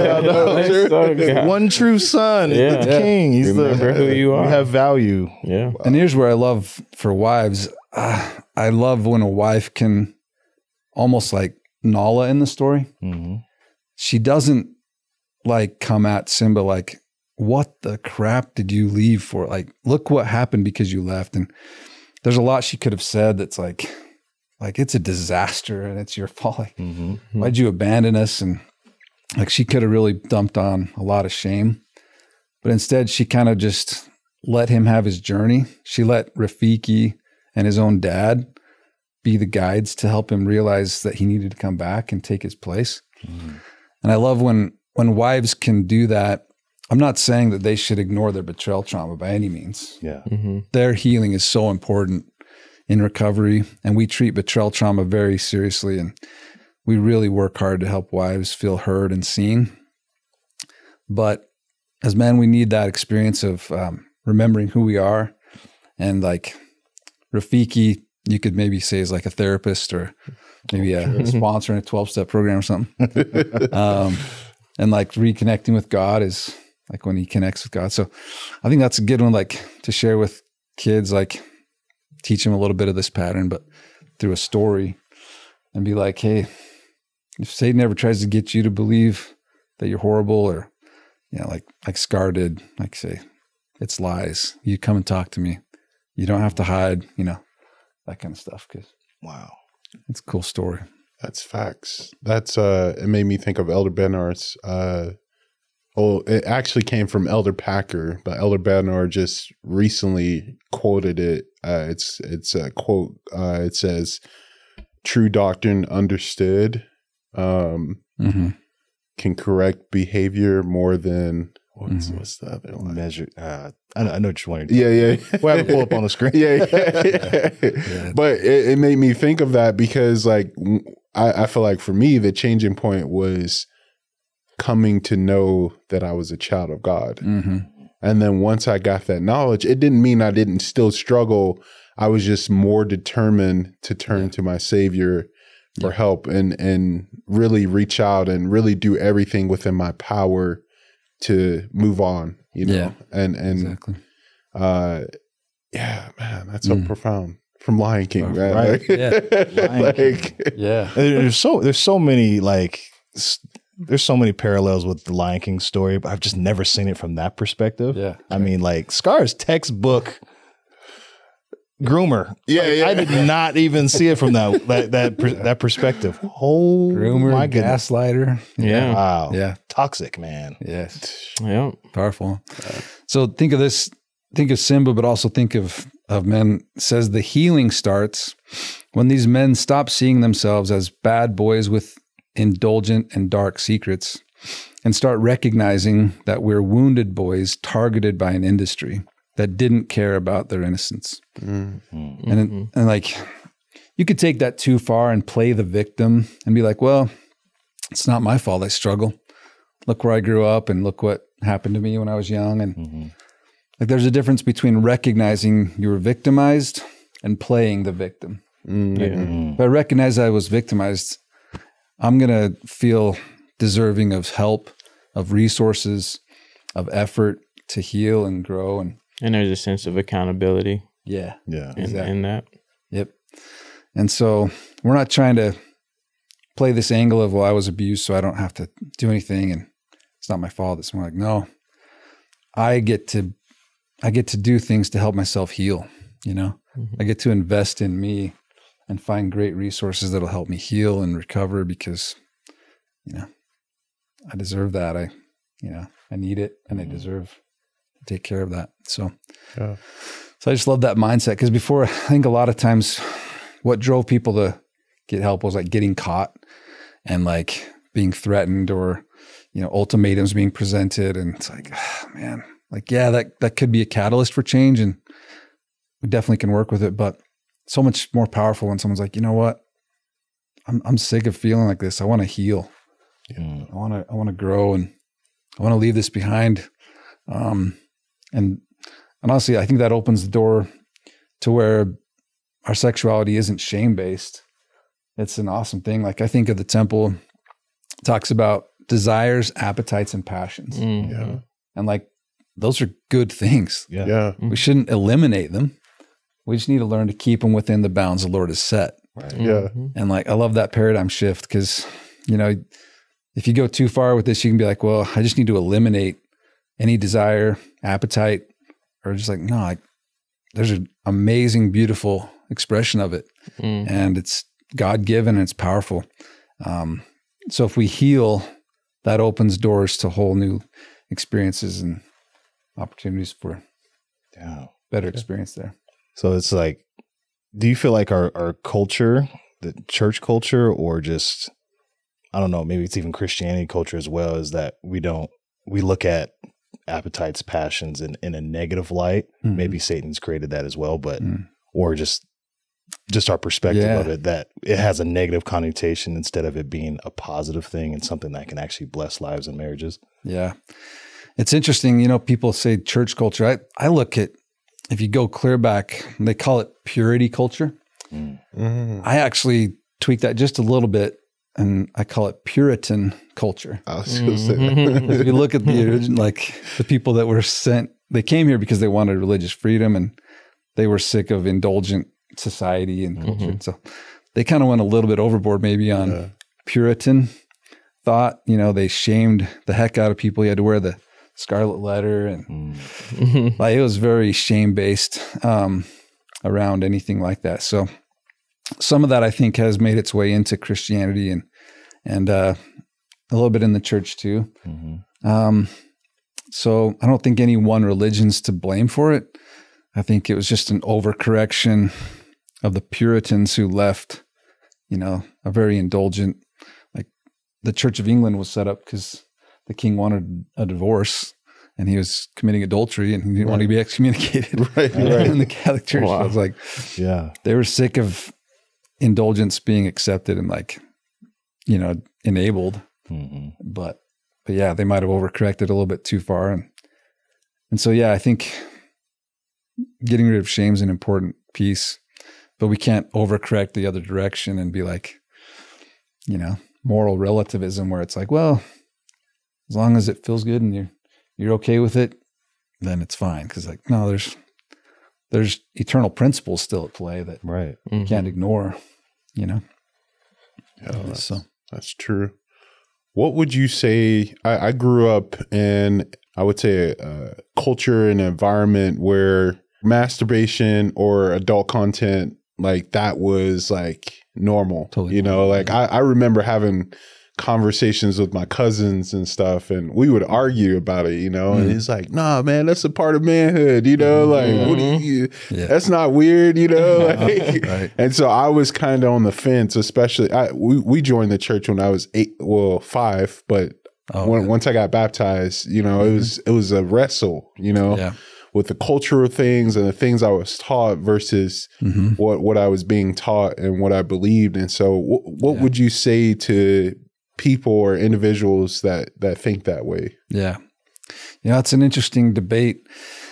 One true son, the king. He's Remember who you are. You have value. Yeah. And here's where I love for wives. I love when a wife can almost like Nala in the story. She doesn't like come at Simba like, what the crap did you leave for? Like, look what happened because you left. And there's a lot she could have said that's like it's a disaster and it's your fault. Like, why'd you abandon us? And like she could have really dumped on a lot of shame. But instead, she kind of just let him have his journey. She let Rafiki and his own dad be the guides to help him realize that he needed to come back and take his place. And I love when wives can do that. I'm not saying that they should ignore their betrayal trauma by any means. Yeah. Their healing is so important in recovery, and we treat betrayal trauma very seriously, and we really work hard to help wives feel heard and seen. But as men, we need that experience of remembering who we are. And like Rafiki, you could maybe say is like a therapist or maybe a sponsor in a 12-step program or something. And like reconnecting with God is like when he connects with God. So I think that's a good one, like to share with kids, like teach them a little bit of this pattern, but through a story, and be like, hey, if Satan ever tries to get you to believe that you're horrible, or, you know, like Scar did, like say, it's lies. You come and talk to me. You don't have to hide, you know, that kind of stuff. Cause Wow. it's a cool story. that's facts. That's it made me think of Elder Benar's. It actually came from Elder Packer, but Elder Benar just recently quoted it. It's a quote. It says, true doctrine understood Mm-hmm. can correct behavior more than what's the other one? Measure. I know what you're wondering. Yeah. We'll have it pull up on the screen. Yeah. But it made me think of that because, like, I feel like for me, the changing point was coming to know that I was a child of God. Mm-hmm. And then once I got that knowledge, it didn't mean I didn't still struggle. I was just more determined to turn to my Savior for help and really reach out and really do everything within my power to move on, you know? Yeah, and exactly. Yeah, man, that's so profound. From Lion King, man. Right. Like, Yeah. Lion King. like, Yeah. There's so many there's so many parallels with the Lion King story, but I've just never seen it from that perspective. Yeah. I mean, like Scar's textbook groomer. Yeah, Like, yeah. I did not even see it from that perspective. Oh Groomer, my goodness. gaslighter. Yeah. Wow. Yeah. Toxic, man. Yes. Yeah. Powerful. So think of this, think of Simba, but also think of men. It says the healing starts when these men stop seeing themselves as bad boys with indulgent and dark secrets and start recognizing that we're wounded boys targeted by an industry that didn't care about their innocence. And like, you could take that too far and play the victim and be like, well, it's not my fault I struggle. Look where I grew up and look what happened to me when I was young. And like, there's a difference between recognizing you were victimized and playing the victim. If I recognize I was victimized, I'm going to feel deserving of help, of resources, of effort to heal and grow. And there's a sense of accountability Yeah. in that. Yep. And so we're not trying to play this angle of, well, I was abused, so I don't have to do anything and it's not my fault. It's more like, no, I get to do things to help myself heal. You know, I get to invest in me and find great resources that'll help me heal and recover because, you know, I deserve that. I need it and I deserve to take care of that. So, Yeah. So I just love that mindset because before, I think a lot of times what drove people to get help was like getting caught and like being threatened or, you know, ultimatums being presented. And it's like, man, like, yeah, that could be a catalyst for change and we definitely can work with it. But so much more powerful when someone's like, you know what, I'm sick of feeling like this. I want to heal. I want to grow and I want to leave this behind. And honestly, I think that opens the door to where our sexuality isn't shame-based. It's an awesome thing. Like I think of the temple, it talks about desires, appetites, and passions. Yeah. And like, those are good things. Yeah. We shouldn't eliminate them. We just need to learn to keep them within the bounds the Lord has set. Yeah. And like, I love that paradigm shift because, you know, if you go too far with this, you can be like, well, I just need to eliminate any desire, appetite, or just like, no, there's an amazing, beautiful expression of it. And it's God-given and it's powerful. So if we heal, that opens doors to whole new experiences and opportunities for better experience there. So it's like, do you feel like our culture, the church culture, or just, I don't know, maybe it's even Christianity culture as well, is that we look at appetites, passions in a negative light. Maybe Satan's created that as well, but, or just our perspective of it, that it has a negative connotation instead of it being a positive thing and something that can actually bless lives and marriages. Yeah. It's interesting. You know, people say church culture. I look at, if you go clear back, they call it purity culture. I actually tweak that just a little bit and I call it Puritan culture. I was just saying. If you look at the original, like the people that were sent, they came here because they wanted religious freedom and they were sick of indulgent society and culture. So they kind of went a little bit overboard maybe on Puritan thought. You know, they shamed the heck out of people. You had to wear the scarlet letter and like, it was very shame-based around anything like that. So some of that I think has made its way into Christianity and a little bit in the church too. So I don't think any one religion's to blame for it. I think it was just an overcorrection of the Puritans who left a very indulgent, like the Church of England was set up because the king wanted a divorce and he was committing adultery and he didn't want to be excommunicated. Right. In the Catholic Church. Wow. I was like, Yeah. they were sick of indulgence being accepted and like, enabled. Mhm. But yeah, they might have overcorrected a little bit too far. And so, yeah, I think getting rid of shame is an important piece, but we can't overcorrect the other direction and be like, moral relativism where it's like, well, as long as it feels good and you're okay with it, then it's fine. Cause like, no, there's eternal principles still at play that Right. you can't ignore, Yeah, so. that's true. What would you say? I grew up in, I would say, a culture and environment where masturbation or adult content, like that was like normal. Totally. Like I remember having conversations with my cousins and stuff, and we would argue about it, and it's like, nah, man, that's a part of manhood, like, what do you, Yeah. that's not weird, like, Right. and so I was kind of on the fence, especially we joined the church when I was 5, but once I got baptized, it was a wrestle, Yeah. with the cultural things and the things I was taught versus what I was being taught and what I believed. And so what would you say to people or individuals that think that way? Yeah. It's an interesting debate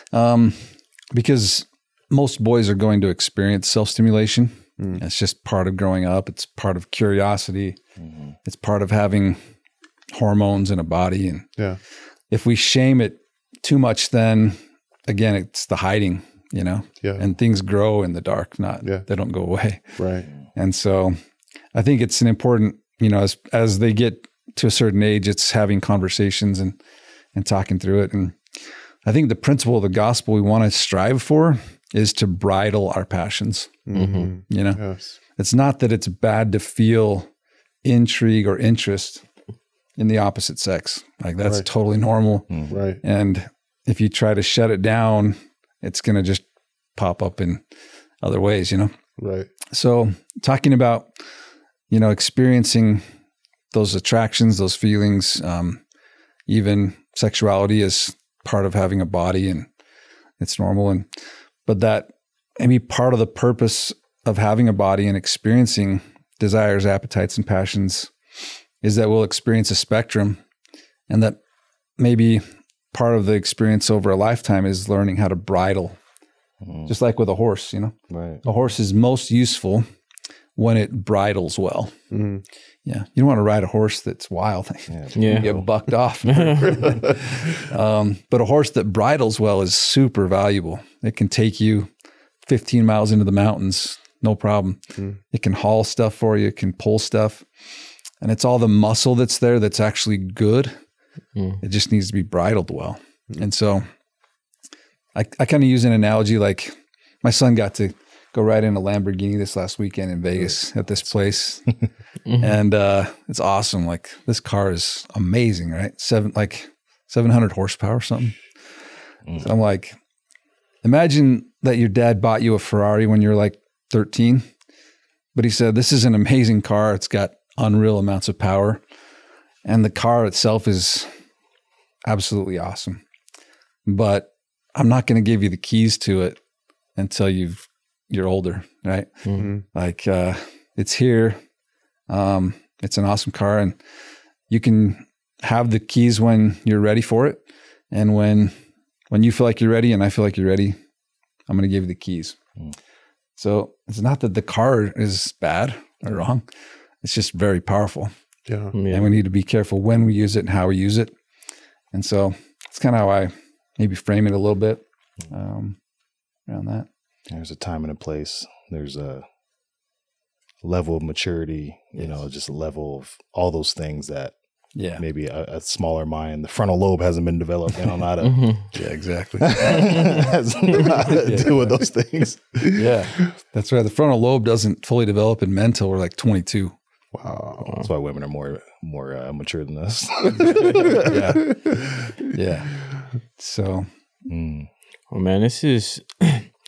because most boys are going to experience self-stimulation. It's just part of growing up. It's part of curiosity. It's part of having hormones in a body. And Yeah. if we shame it too much, then again, it's the hiding, Yeah. and things grow in the dark, they don't go away. Right. And so I think it's an important, as they get to a certain age, it's having conversations and talking through it. And I think the principle of the gospel we want to strive for is to bridle our passions. Yes. It's not that it's bad to feel intrigue or interest in the opposite sex. Like that's Right. totally normal. Right. And if you try to shut it down, it's going to just pop up in other ways, Right. So talking about, experiencing those attractions, those feelings, even sexuality is part of having a body and it's normal. But that maybe part of the purpose of having a body and experiencing desires, appetites, and passions is that we'll experience a spectrum, and that maybe part of the experience over a lifetime is learning how to bridle, just like with a horse, Right. A horse is most useful when it bridles well. Mhm. Yeah. You don't want to ride a horse that's wild. Yeah. You Yeah. get bucked off. But a horse that bridles well is super valuable. It can take you 15 miles into the mountains, no problem. It can haul stuff for you. It can pull stuff. And it's all the muscle that's there that's actually good. It just needs to be bridled well. And so I kind of use an analogy, like my son got to go ride in a Lamborghini this last weekend in Vegas at this place. And it's awesome. Like this car is amazing, right? 700 horsepower or something. So I'm like, imagine that your dad bought you a Ferrari when you were like 13, but he said, this is an amazing car. It's got unreal amounts of power. And the car itself is absolutely awesome. But I'm not going to give you the keys to it until you're older, right? Like it's here. It's an awesome car, and you can have the keys when you're ready for it. And when you feel like you're ready and I feel like you're ready, I'm going to give you the keys. So it's not that the car is bad or wrong. It's just very powerful. Yeah. And we need to be careful when we use it and how we use it. And so it's kind of how I maybe frame it a little bit around that. There's a time and a place. There's a level of maturity, just a level of all those things that Yeah. maybe a smaller mind, the frontal lobe hasn't been developed. They don't know how to, Yeah, exactly. hasn't know how to deal with those things. Yeah. That's right. The frontal lobe doesn't fully develop in men till we're like 22. Wow. That's why women are more mature than us. Yeah. Yeah. So, Mm. Oh man, this is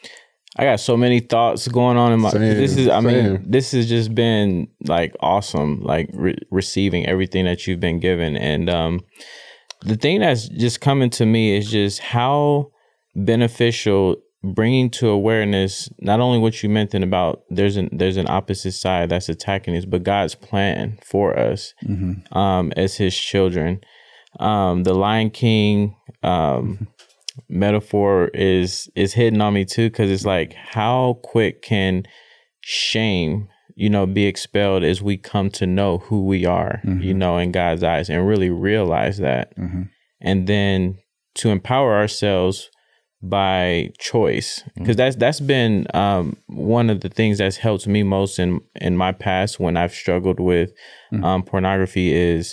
I got so many thoughts going on in my. Same, This has just been like awesome, like receiving everything that you've been given, and the thing that's just coming to me is just how beneficial bringing to awareness not only what you mentioned about there's an opposite side that's attacking us, but God's plan for us as His children. The Lion King metaphor is hitting on me too, because it's like, how quick can shame, be expelled as we come to know who we are, in God's eyes, and really realize that, and then to empower ourselves by choice, because that's been one of the things that's helped me most in my past when I've struggled with pornography is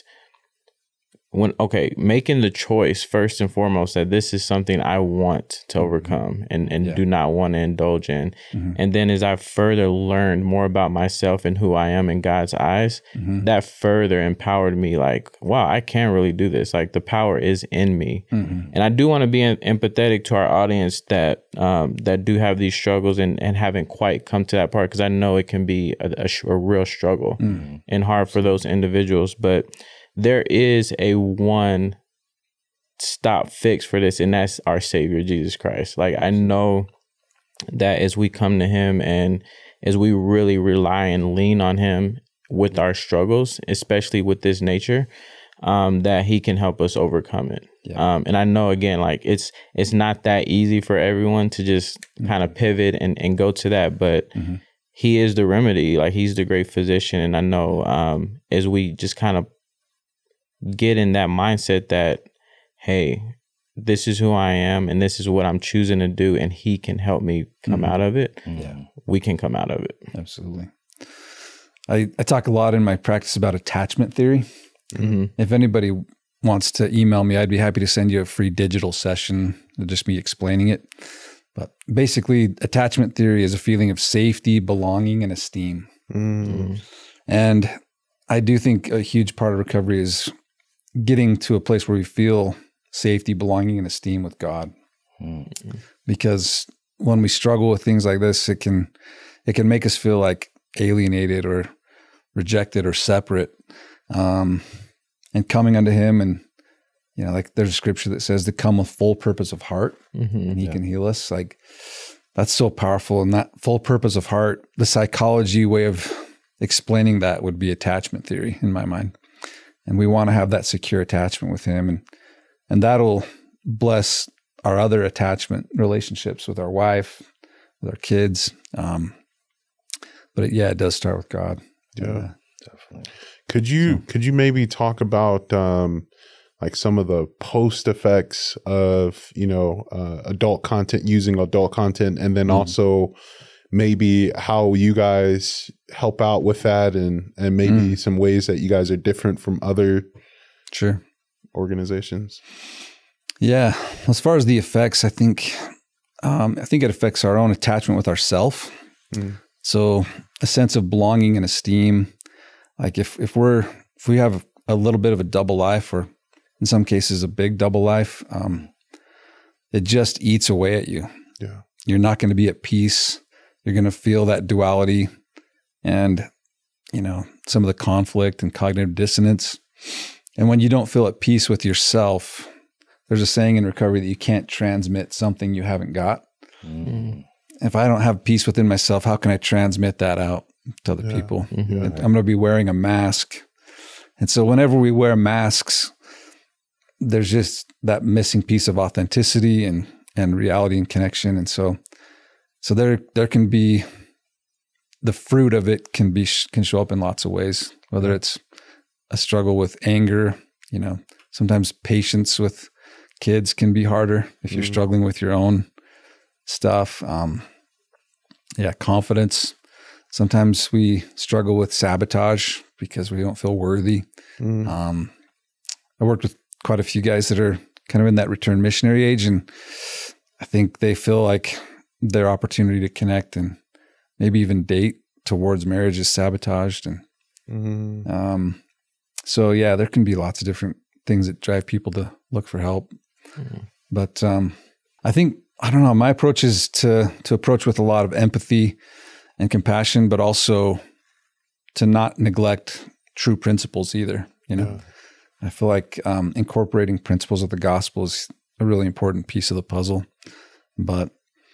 making the choice first and foremost that this is something I want to overcome and do not want to indulge in. And then as I further learned more about myself and who I am in God's eyes, that further empowered me, like, wow, I can really do this. Like, the power is in me. And I do want to be empathetic to our audience that do have these struggles and haven't quite come to that part, because I know it can be a real struggle and hard for those individuals. But there is a one stop fix for this, and that's our Savior, Jesus Christ. Like, I know that as we come to Him and as we really rely and lean on Him with our struggles, especially with this nature, that He can help us overcome it. And I know, again, like, it's not that easy for everyone to just kind of pivot and go to that, but He is the remedy. Like, He's the great physician. And I know as we just kind of get in that mindset that, hey, this is who I am and this is what I'm choosing to do, and He can help me come out of it. We can come out of it. Absolutely. I talk a lot in my practice about attachment theory. If anybody wants to email me, I'd be happy to send you a free digital session, just me explaining it. But basically, attachment theory is a feeling of safety, belonging, and esteem. And I do think a huge part of recovery is getting to a place where we feel safety, belonging, and esteem with God. Because when we struggle with things like this, it can make us feel like alienated or rejected or separate. And coming unto Him, and like there's a scripture that says to come with full purpose of heart, and He can heal us. Like, that's so powerful. And that full purpose of heart, the psychology way of explaining that would be attachment theory in my mind. And we want to have that secure attachment with Him, and that'll bless our other attachment relationships with our wife, with our kids. But it does start with God. Yeah, Definitely. Could you maybe talk about like some of the post effects of adult content, using adult content, and then also maybe how you guys help out with that, and maybe some ways that you guys are different from other organizations? Yeah. As far as the effects, I think it affects our own attachment with ourself. So a sense of belonging and esteem. Like if we have a little bit of a double life, or in some cases a big double life, it just eats away at you. Yeah. You're not going to be at peace. You're going to feel that duality and, some of the conflict and cognitive dissonance. And when you don't feel at peace with yourself, there's a saying in recovery that you can't transmit something you haven't got. If I don't have peace within myself, how can I transmit that out to other people? I'm going to be wearing a mask. And so whenever we wear masks, there's just that missing piece of authenticity and reality and connection. And so there can be, the fruit of it can show up in lots of ways, whether it's a struggle with anger, sometimes patience with kids can be harder if you're struggling with your own stuff. Confidence. Sometimes we struggle with sabotage because we don't feel worthy. I worked with quite a few guys that are kind of in that return missionary age, and I think they feel like their opportunity to connect and maybe even date towards marriage is sabotaged. And there can be lots of different things that drive people to look for help. But I think I don't know. My approach is to approach with a lot of empathy and compassion, but also to not neglect true principles either. You know, I feel like incorporating principles of the gospel is a really important piece of the puzzle. But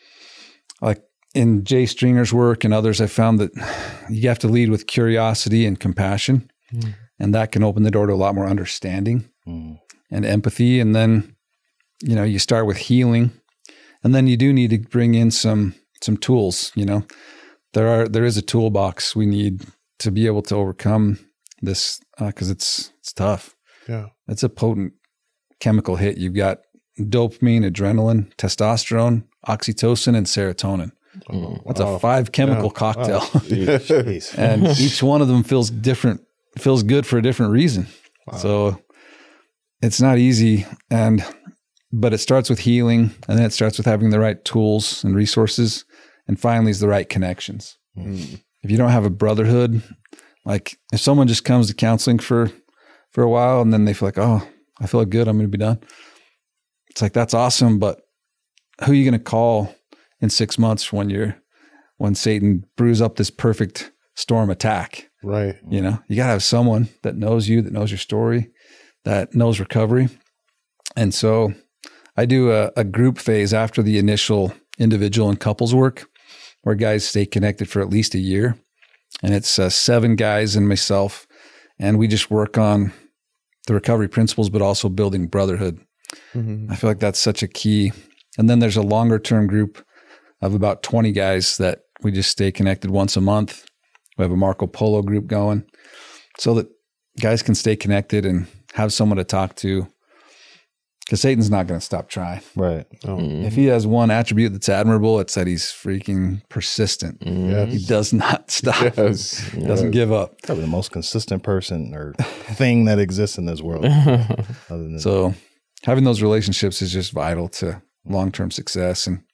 like in Jay Stringer's work and others, I found that you have to lead with curiosity and compassion, and that can open the door to a lot more understanding and empathy. And then, you know, you start with healing, and then you do need to bring in some tools. You know, there is a toolbox we need to be able to overcome this because it's tough. Yeah, it's a potent chemical hit. You've got dopamine, adrenaline, testosterone, oxytocin, and serotonin. That's a 5 chemical cocktail. Jeez. And each one of them feels different, feels good for a different reason. So it's not easy. But it starts with healing, and then it starts with having the right tools and resources. And finally is the right connections. If you don't have a brotherhood, like if someone just comes to counseling for a while and then they feel like, oh, I feel good, I'm going to be done. It's like, that's awesome. But who are you going to call in 6 months when Satan brews up this perfect storm attack? right. You know, you got to have someone that knows you, that knows your story, that knows recovery. And so I do a group phase after the initial individual and couples work where guys stay connected for at least a year. And it's 7 guys and myself. And we just work on the recovery principles, but also building brotherhood. I feel like that's such a key. And then there's a longer term group of about 20 guys that we just stay connected once a month. We have a Marco Polo group going so that guys can stay connected and have someone to talk to, because Satan's not going to stop trying. Right. If he has one attribute that's admirable, it's that he's freaking persistent. He does not stop. Yes. He doesn't give up. Probably the most consistent person or thing that exists in this world. Other than So having those relationships is just vital to long-term success. And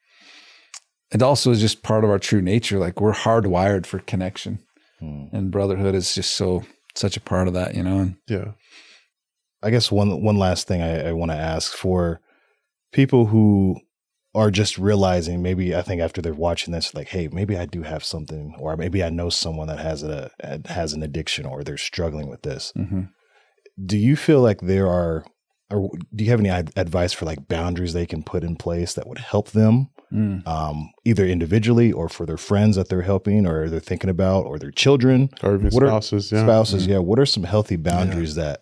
it also is just part of our true nature. Like we're hardwired for connection, and brotherhood is just such a part of that, you know? And Yeah. I guess one last thing I want to ask for people who are just realizing, maybe I think after they're watching this, like, hey, maybe I do have something, or maybe I know someone that has an addiction, or they're struggling with this. Do you feel like or do you have any advice for like boundaries they can put in place that would help them, either individually or for their friends that they're helping or they're thinking about, or their children, Or even spouses. Yeah. What are some healthy boundaries that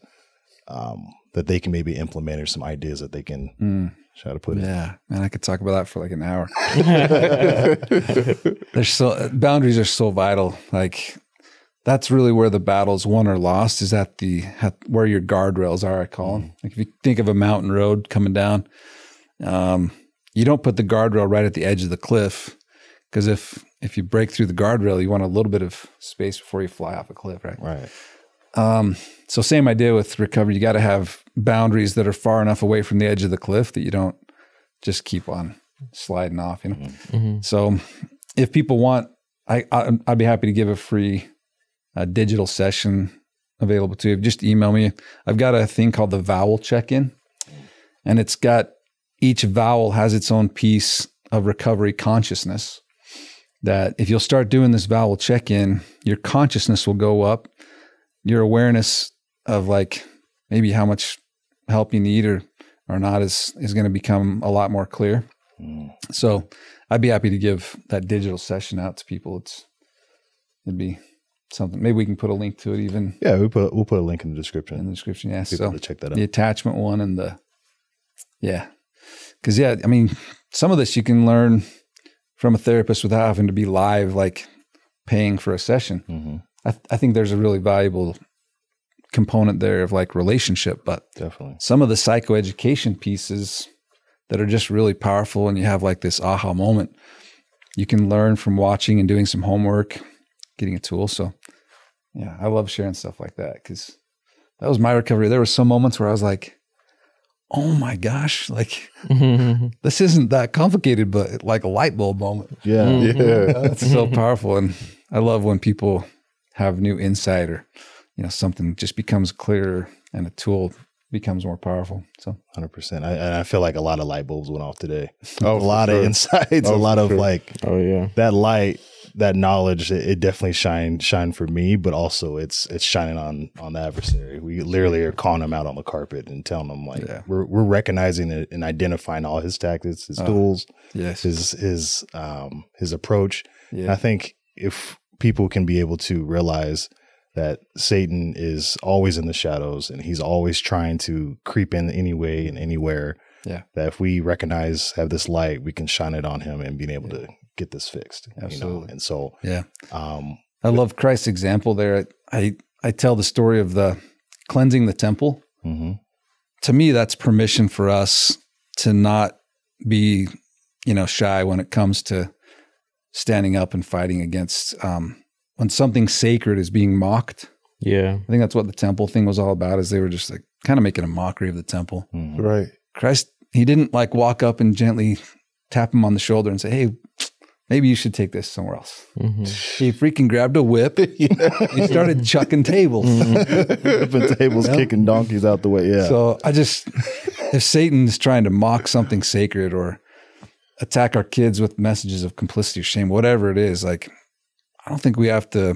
they can maybe implement, or some ideas that they can try to put in? yeah, man, I could talk about that for like an hour. Boundaries are so vital. Like that's really where the battle's won or lost, is at where your guardrails are, I call them. Like if you think of a mountain road coming down, you don't put the guardrail right at the edge of the cliff, because if you break through the guardrail, you want a little bit of space before you fly off a cliff, right? Right. So same idea with recovery. You got to have boundaries that are far enough away from the edge of the cliff that you don't just keep on sliding off, you know? So if people want, I'd be happy to give a free digital session available to you. Just email me. I've got a thing called the vowel check-in, and it's got, each vowel has its own piece of recovery consciousness, that if you'll start doing this vowel check-in, your consciousness will go up. Your awareness of like maybe how much help you need or not is going to become a lot more clear. So I'd be happy to give that digital session out to people. It'd be something. Maybe we can put a link to it even. Yeah, we'll put a link in the description. Yeah. People So to check that out. the attachment one and because I mean, some of this you can learn from a therapist without having to be live, like paying for a session. I think there's a really valuable component there of like relationship, but Definitely. some of the psychoeducation pieces that are just really powerful, and you have like this aha moment, you can learn from watching and doing some homework, getting a tool. So yeah, I love sharing stuff like that, because that was my recovery. There were some moments where I was like, oh my gosh, like this isn't that complicated, but like a light bulb moment. Yeah. It's so powerful. And I love when people have new insight, or, you know, something just becomes clearer and a tool becomes more powerful. So 100%. I feel like a lot of light bulbs went off today. Oh, A lot of insights, a Oh, lot for of sure. like Oh yeah. that light, that knowledge. It definitely shine for me, but also it's shining on the adversary. We literally are calling him out on the carpet and telling him like Yeah. we're recognizing it and identifying all his tactics, his tools, yes, his approach. And yeah, I think if people can be able to realize that Satan is always in the shadows and he's always trying to creep in any way and anywhere. Yeah. That if we have this light, we can shine it on him and being able to get this fixed. Absolutely. And so, yeah. um, I love Christ's example there. I tell the story of the cleansing the temple. mhm. To me, that's permission for us to not be, shy when it comes to standing up and fighting against when something sacred is being mocked. Yeah. I think that's what the temple thing was all about, is they were just like kind of making a mockery of the temple. Right. Christ, he didn't like walk up and gently tap him on the shoulder and say, hey, maybe you should take this somewhere else. He freaking grabbed a whip. He started chucking tables. Flipping tables, kicking donkeys out the way. Yeah. So if Satan is trying to mock something sacred or attack our kids with messages of complicity or shame, whatever it is, like, I don't think we have to,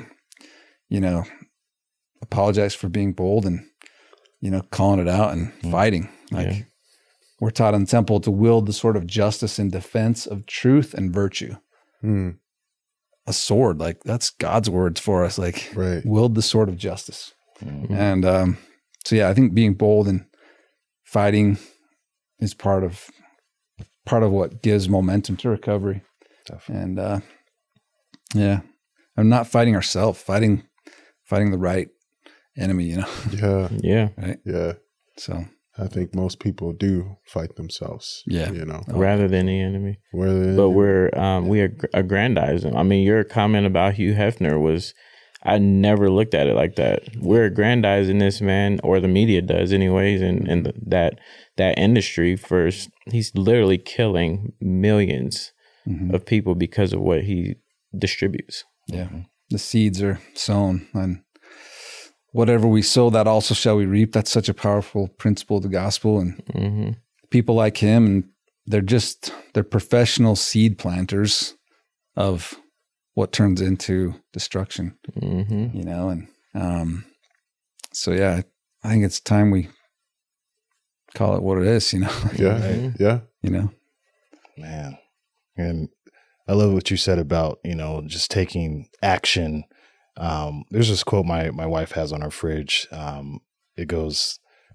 apologize for being bold and, calling it out and fighting. Like, we're taught in the temple to wield the sword of justice in defense of truth and virtue. Mm, A sword, like, that's God's words for us. Like, right. wield the sword of justice. And so, yeah, I think being bold and fighting is part of what gives momentum to recovery. Definitely. And yeah, I'm not fighting ourselves, fighting the right enemy, Yeah. Yeah. right? Yeah. So I think most people do fight themselves. Yeah. Rather than the enemy. Where But we aggrandize them. I mean, your comment about Hugh Hefner was, I never looked at it like that. We're aggrandizing this man, or the media does anyways, and that industry first. He's literally killing millions of people because of what he distributes. yeah, the seeds are sown, and whatever we sow, that also shall we reap. That's such a powerful principle of the gospel. And people like him, and they're professional seed planters of what turns into destruction, and so yeah, I think it's time we call it what it is, Yeah. Yeah. Man. And I love what you said about, just taking action. There's this quote my wife has on her fridge. It goes,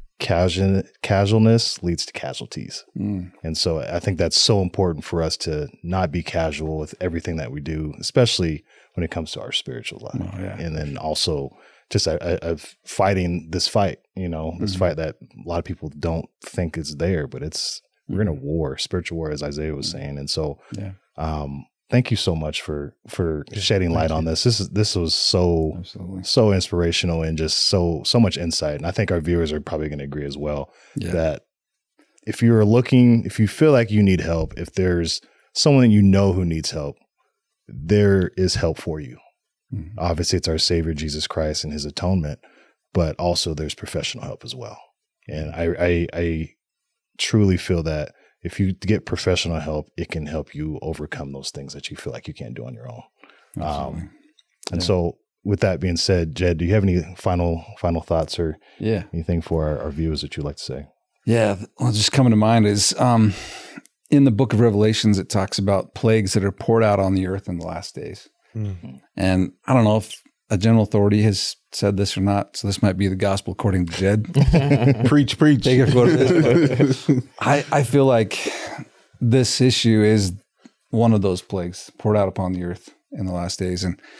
casualness leads to casualties. And so I think that's so important for us to not be casual with everything that we do, especially when it comes to our spiritual life. Oh, yeah. And then also just fighting this fight, this fight that a lot of people don't think is there, but we're in a war, spiritual war, as Isaiah was saying. And so, Yeah. thank you so much for shedding light on this. This was Absolutely. so inspirational and just so much insight. And I think our viewers are probably going to agree as well Yeah. that if you feel like you need help, if there's someone who needs help, there is help for you. Obviously, it's our Savior, Jesus Christ, and his atonement, but also there's professional help as well. And I truly feel that if you get professional help, it can help you overcome those things that you feel like you can't do on your own. Absolutely. And so with that being said, Jed, do you have any final thoughts or Yeah. anything for our viewers that you'd like to say? Yeah. What's just coming to mind is in the book of Revelations, it talks about plagues that are poured out on the earth in the last days. And I don't know if a general authority has said this or not, so this might be the gospel according to Jed. Preach. Take it for what it is. I feel like this issue is one of those plagues poured out upon the earth in the last days.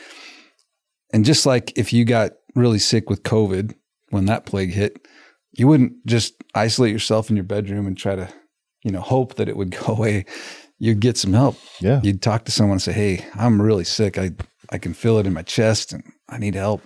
And just like if you got really sick with COVID when that plague hit, you wouldn't just isolate yourself in your bedroom and try to, hope that it would go away. You'd get some help. Yeah. You'd talk to someone and say, hey, I'm really sick. I can feel it in my chest and I need help,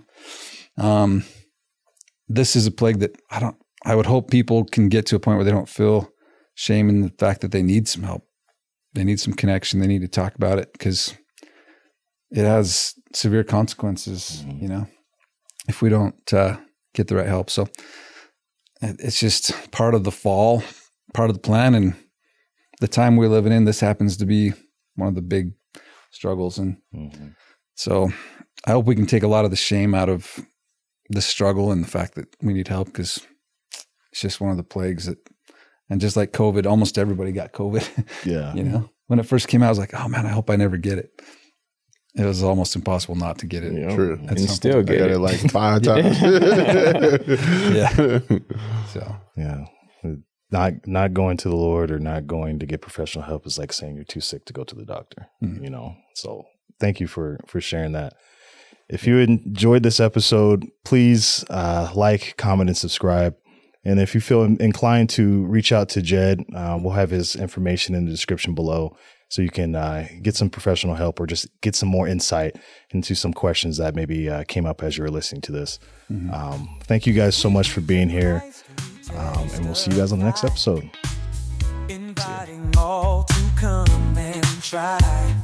This is a plague that I would hope people can get to a point where they don't feel shame in the fact that they need some help. They need some connection. They need to talk about it because it has severe consequences, if we don't get the right help. So it's just part of the fall, part of the plan. And the time we're living in, this happens to be one of the big struggles. And so I hope we can take a lot of the shame out of the struggle and the fact that we need help, because it's just one of the plagues that, and just like COVID, almost everybody got COVID. Yeah. You know, when it first came out, I was like, oh man, I hope I never get it. It was almost impossible not to get it. Yeah. True. That's And still I get got it. it like 5 times. Yeah. So Yeah. Not going to the Lord or not going to get professional help is like saying you're too sick to go to the doctor, you know? So thank you for sharing that. If you enjoyed this episode, please like, comment, and subscribe. And if you feel inclined to reach out to Jed, we'll have his information in the description below, so you can get some professional help or just get some more insight into some questions that maybe came up as you were listening to this. Thank you guys so much for being here. And we'll see you guys on the next episode. Inviting all to come and try.